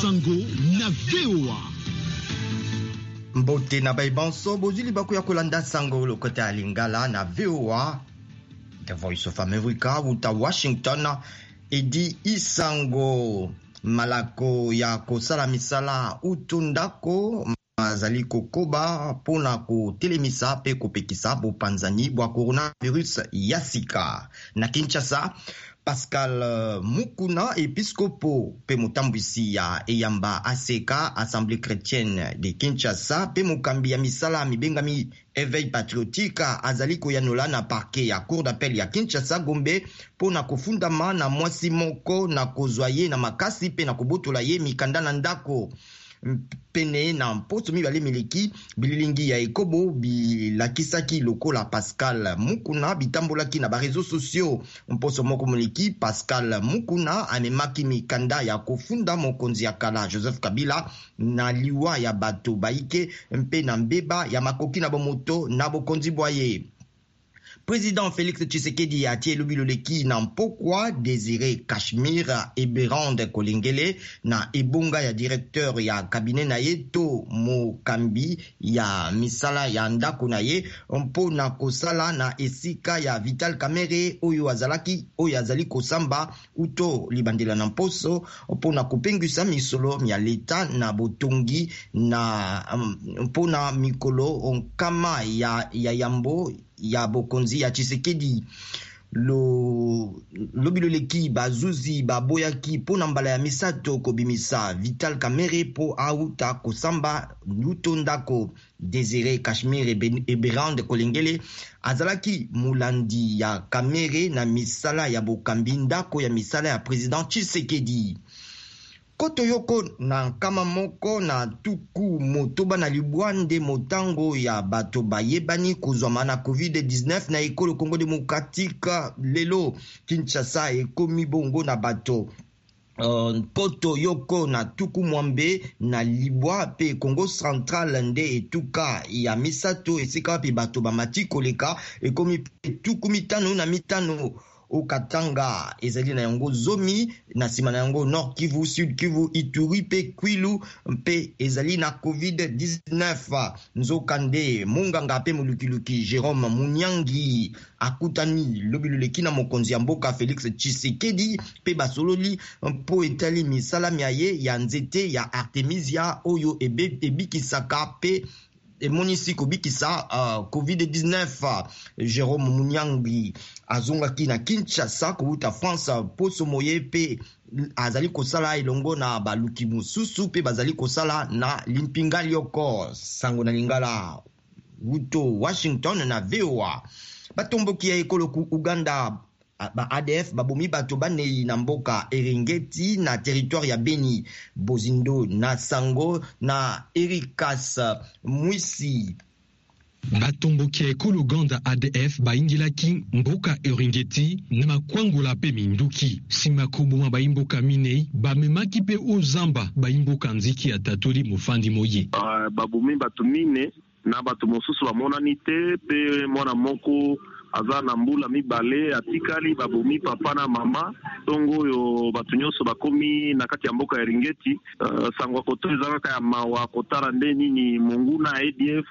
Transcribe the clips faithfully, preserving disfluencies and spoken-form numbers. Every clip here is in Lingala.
Sango na V O A. Mbote na baibanso bozili baku ya kolanda Sango lokote ya Lingala na V O A. The Voice of America uta Washington. Edi Isango malako ya kosala misala utundako mazali kokoba pona ko telemisa pe kopekisa bo panzani bwa coronavirus yasika na Kinshasa. Pascal Mukuna, episcopo pe mutambwisi ya Eyamba Aseka, Assemblée chrétienne de Kinshasa, pe mukambi ya misala mibengami éveil patriotique azali koyanola na parquet ya cour d'appel ya Kinshasa Gombe pona kofundama na mwasi moko na kozwaye na makasi pe na kobotola ye mikanda na ndako. Pene na mposo mibale miliki bililingi ya ekobo bilakisaki lokola Pascal Mukuna bitambolaki na ba réseaux sociaux. Mposo moko miliki Pascal Mukuna amemaki mikanda ya kofunda mokonzi ya kala Joseph Kabila na liwa ya bato baike mpe na mbeba ya makoki na bomoto na bokonzi bwaye. Président Félix Tshisekedi a tie lubiloleki na mpokwa Désiré Kashmir Eberande Kolingele na ebonga ya directeur ya cabinet na ye to mokambi ya misala ya ndako na ye mpo na kosala na esika ya Vital Kamerhe oyo azalaki oyo azali kosamba uto libandela na mposo mpo na kopengwisa misolo ya leta na botongi na mpo na mikolo nkama ya, ya yambo ya bokonzi ya Tshisekedi. Lo lobiloleki bazuzi baboyaki pona mbala ya misato kobimisa Vital Kamerhe po auta kosamba lutondako. Désiré Kashmir Eberande Kolingele azalaki mulandi ya Kamerhe na misala ya bokambi ndako ya misala ya président Tshisekedi. Koto yoko na kama moko na tuku motoba na libwande motango ya bato bayebani kozwama na covid dix-neuf na ekolo Congo Démocratique lelo Kinshasa ekomi bongo na bato. Uh, koto yoko na tuku mwambe na libwa pe Congo Central nde etuka ya misato esika pe bato bamati koleka ekomi tuku mitano na mitano. Okatanga ezali na yango zomi na sima na yango Nord Kivu, Sud Kivu, Ituri pe Kwilu mpe ezali na covid dix-neuf. Nzokande munganga pe mulukiluki Jérôme Munyangi akutani lobiloleki na mokonzi ya mboka Félix Tshisekedi pe basololi mpo etali misala miaye ya nzete ya Artemisia oyo ebe, ebikisaka pe emonisi kobikisa uh, covid dix-neuf. Jérôme Munyangi azongaki na Kinshasa kouta France poso moye pe azali kosala elongo na baluki mususu pe bazali kosala na limpinga lioko. Sango na Lingala wuto Washington na V O A. Batomboki ya ekolo ku Uganda ba A D F babomi bato banei na mboka Eringeti na territoire ya Beni, Bozindo na Sango na Erikas Mwisi. Batomboki ya ekolo Uganda A D F baingilaki mboka Eringeti na makwangula pe minduki sima kubuma baimboka minei bamemaki pe ozamba baimboka nziki ya tatoli mofandi moye. Uh, babomi bato mine na bato mosusu bamonani te pe mwana moko aza na mbula mibale atikali babomi papa na mama tongo yo bato nyonso bakomi na kati ya mboka ya Eringeti. Uh, sangwa koto ezalaka ya mawa kotala nde nini monguna A D F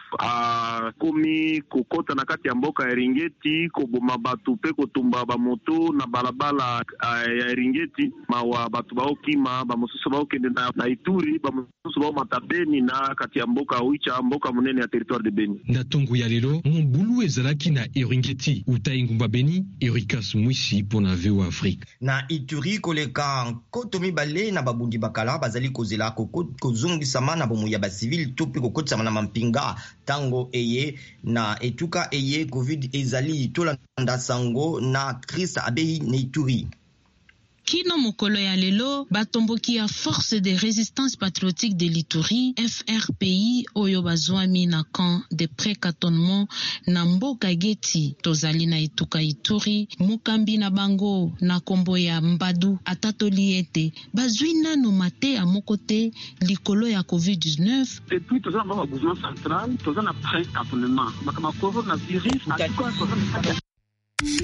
akomi kokota na kati ya mboka ya Eringeti koboma bato pe kotumba bamoto na balabala uh, ya Eringeti. Mawa bato baokima bamosusu baokende na, na Ituri bamosusu baomata Beni na kati ya mboka Oicha mboka munene ya territoire de Beni. Na tongo ya lelo mbulu ezalaki na Eringeti utai ngumba Beni. Erikas Mwisi pona V O A Afrique. Na Ituri koleka koto mibale na babundi bakala bazali kozela kozongisama na bomu ya basivili to pe kokotsama na mampinga tango eye na etuka eye covid ezali tolanda Sango na Chris Abeyi na Ituri. Kino mokolo ya lelo batomboki ya Force de Résistance Patriotique de l'Ituri F R P I oyo bazwami na camp de pré-cantonnement na mboka Geti tozali na etuka Ituri. Mukambi na bango na kombo ya Mbadu atatoli ete bazwi nano mate ya moko te likolo ya covid dix-neuf. Depuis tozana ba besoin central tozana pré-cantonnement makama coronavirus